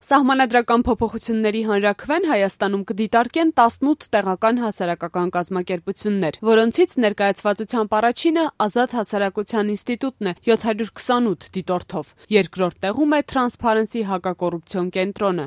Սահմանադրական փոփոխությունների հանրաքվեն Հայաստանում կդիտարկեն 18 տեղական հասարակական կազմակերպություններ, որոնցից ներկայացվածությամբ առաջինը Ազատ հասարակության ինստիտուտն է 728 դիտորդով, երկրորդ տեղում է Transparency հակակոռուպցիոն կենտրոնը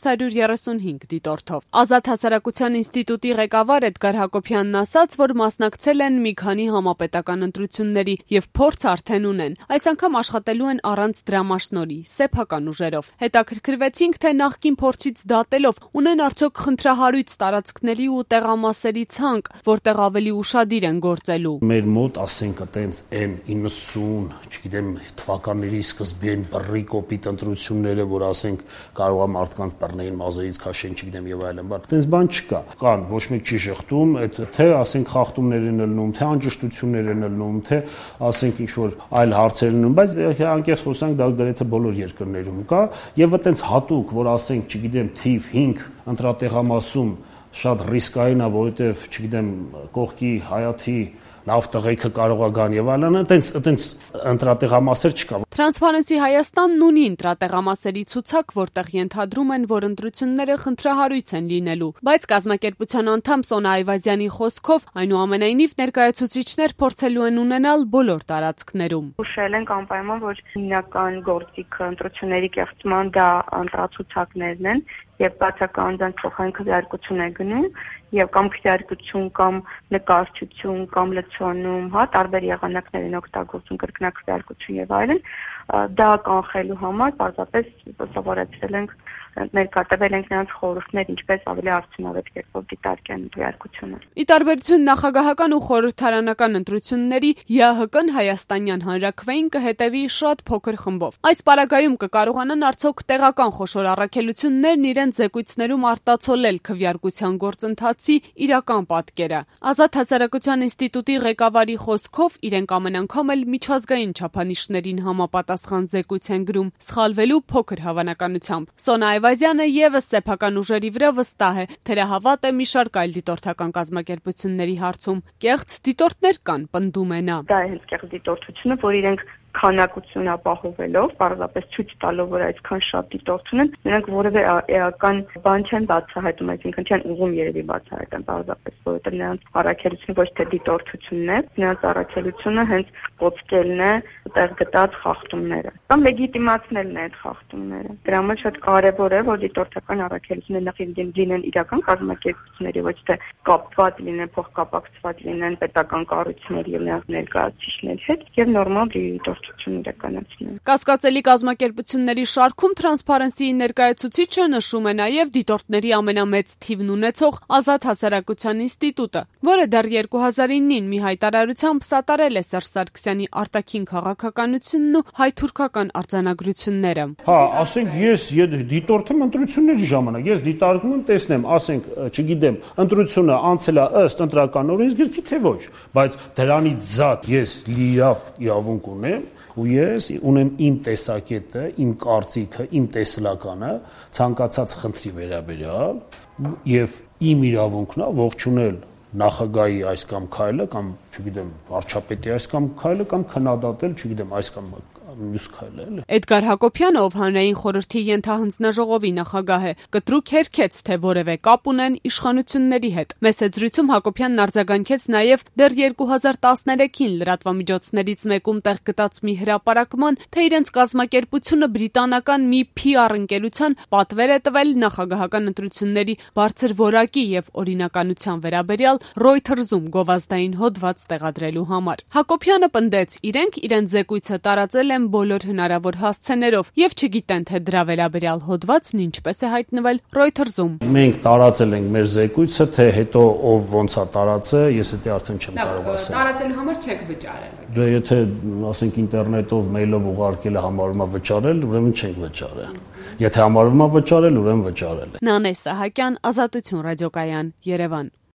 435 դիտորդով։ Ազատ հասարակության ինստիտուտի ղեկավար Էդգար Հակոբյանն ասաց, որ մասնակցել են մի քանի համապետական ընտրությունների եւ փորձ արդեն ունեն, այս անգամ աշխատելու են առանց դրամաշնորհի, սեփական ուժերով։ Հետաքրքրվեցին թե նախկին փորձից դատելով ունեն արդյոք խնդրահարույց տարածքների ու տեղամասերի ցանկ, որտեղ ավելի ուշադիր են գործելու։ Մեր մոտ, ասենք, այտենց այն 90, չգիտեմ, թվականների սկզբին բռի կոպիտ ընտրությունները, որ ասենք կարող է մարդկանց բռնեին մազերից քաշեն, չգիտեմ եւ այլն, բայց այտենց բան չկա։ Կան, ոչ մեկ չի շղթում, այդ թե ասենք խախտումներ են ելնում, թե անճշտություններ են ելնում, թե ասենք ինչ որ այլ հարցեր են ելնում, բայց անկեղծ խոսանք դա գրեթե բոլոր երկրներում կա եւ այտենց հատուկ, որ ասենք, չգիտեմ, թիվ 5 ընտրատեղամասում շատ ռիսկային է, որովհետեւ, չգիտեմ, կողքի հայաթի լավ տղեկը կարող է գան եւ այլն, այտենց ընտրատեղամասեր չկա։ Transparency Հայաստանն ունի ընտրատեղամասերի ցուցակ, որտեղ ենթադրում են, որ ընտրությունները խնդրահարույց են լինելու, բայց կազմակերպության անդամ Սոնա Այվազյանի խոսքով, այնուամենայնիվ ներկայացուցիչներ փորձելու են ունենալ բոլոր տարածքներում։ Ուշել ենք անպայման, որ հիմնական գործիքը ընտրությունների կեղծման դա ընտրացուցակներն են եւ բացական անձանց փոխային քվեարկություն է գնում եւ կամ քվեարկություն կամ նկարչություն կամ լցոնում, տարբեր եղանակներ են օգտագործում կրկնակվեարկություն եւ այլն, դա կանխելու համար պարզապես սովորեցրել ենք ներկայացվել ենք նրանց խորհուրդներ, ինչպես ավելի արդյունավետ կերպով դիտարկեն քվեարկությունը։ Ի տարբերություն նախագահական ու խորհրդարանական ընտրությունների, ՀՀԿ-ն հայաստանյան հանրաքվեին կհետևի շատ փոքր խմբով։ Այս պարագայում կկարողանան արդյոք տեղական խոշոր առաքելություններն իրենց զեկույցներում արտացոլել քվեարկության գործընթացի իրական պատկերը։ Ազատ հասարակության ինստիտուտի ղեկավարի խոսքով իրենք ամեն անգամ էլ միջազգային չափանիշներին համապատասխան զեկույց են գրում, սխալվելու փոքր հավանականությամբ։ Սոնա Այվազյանը եւս սեփական ուժերի վրա վստահ է, թերահավատ է մի շարք այլ դիտորդական կազմակերպությունների հարցում։ Կեղծ դիտորդներ կան, պնդում է նա։ Դա է հենց կեղծ դիտորդությունը, որ իրենք քանակություն ապահովելով, պարզապես ցույց տալով, որ այսքան շատ դիտորդ ունեն, նրանք որևէ էական բան չեն բացահայտում, այսինքն չեն ուղում երևի բացահայտեն, պարզապես, որովհետև նրանց առաքելությունը ոչ թե դիտորդությունն է, նրանց առաքելությունը հենց ողջելն է տեղ գտած խախտումները, կամ լեգիտիմացնելն է այդ խախտումները։ Դրա համար շատ կարևոր է, որ դիտորդական առաքելությունը նախ լինեն իրական կազմակերպությունների, ոչ թե կապված լինեն, փոխկապակցված լինեն պետական կառույցների եւ նրանց ներկայացուցիչների հետ եւ նորմալ դիտորդություն իրականացնել։ Կասկածելի կազմակերպությունների շարքում Transparency-ի ներկայացուցիչը նշում է նաև դիտորդների ամենամեծ թիվն ունեցող Ազատ հասարակության ինստիտուտը, որը դեռ 2009-ին մի հայտարարությամբ սատարել է Սերժ Սարգսյանի արտաքին քաղաքականությունն ու հայ-թուրքական արձանագրությունները։ Ասենք ես դիտորդեմ ընտրությունների ժամանակ, ես դիտարկում եմ, տեսնեմ, ասենք, չգիտեմ, ընտրությունը անցել է ըստ ընտրական օրենսգրքի թե ոչ, բայց դրանից զատ ես լիավ իրավունք ունեմ ու ես ունեմ իմ տեսակետը, իմ կարծիքը, իմ տեսլականը ցանկացած խնդրի վերաբերյալ եւ իմ իրավունքն է ողջունել նախագահի այս կամ քայլը կամ, չգիտեմ, վարչապետի այս կամ քայլը կամ քննադատել, չգիտեմ, այս կամ մյուս քայլը, էլի։ Էդգար Հակոբյանը, ով հանրային խորհրդի ենթահանձնաժողովի նախագահ է, կտրուկ հերքեց, թե որևէ կապ ունեն իշխանությունների հետ։ Մեծ զրույցում Հակոբյանն արձագանքեց նաև դեռ 2013-ին լրատվամիջոցներից մեկում տեղ գտած մի հրապարակման, թե իրենց կազմակերպությունը բրիտանական մի PR ընկերության պատվեր է տվել նախագահական ընտրությունների բարձր որակի եւ օրինականության վերաբերյալ Reuters-ում գովազդային հոդված տեղադրելու համար։ Հակոբյանը պնդեց, իրենք իրենց զեկույցը տարածել են բոլոր հնարավոր հասցեներով եւ չգիտեն, թե դրա վերաբերյալ հոդվածն ինչպես է հայտնվել Reuters-ում։ Մենք տարածել ենք մեր զեկույցը, թե հետո ով ոնց է տարածը, ես դա արդեն չեմ կարող ասել։ Տարածելու համար չեք վճարել։ Դե եթե ասենք ինտերնետով, մեյլով ուղարկել է համարվում է վճարել, ուրեմն չենք վճարել։ Եթե համարվում է վճարել, ուրեմն վճարել է։ Նանե Սահակյան, Ազատություն ռադիոկայան, Երևան։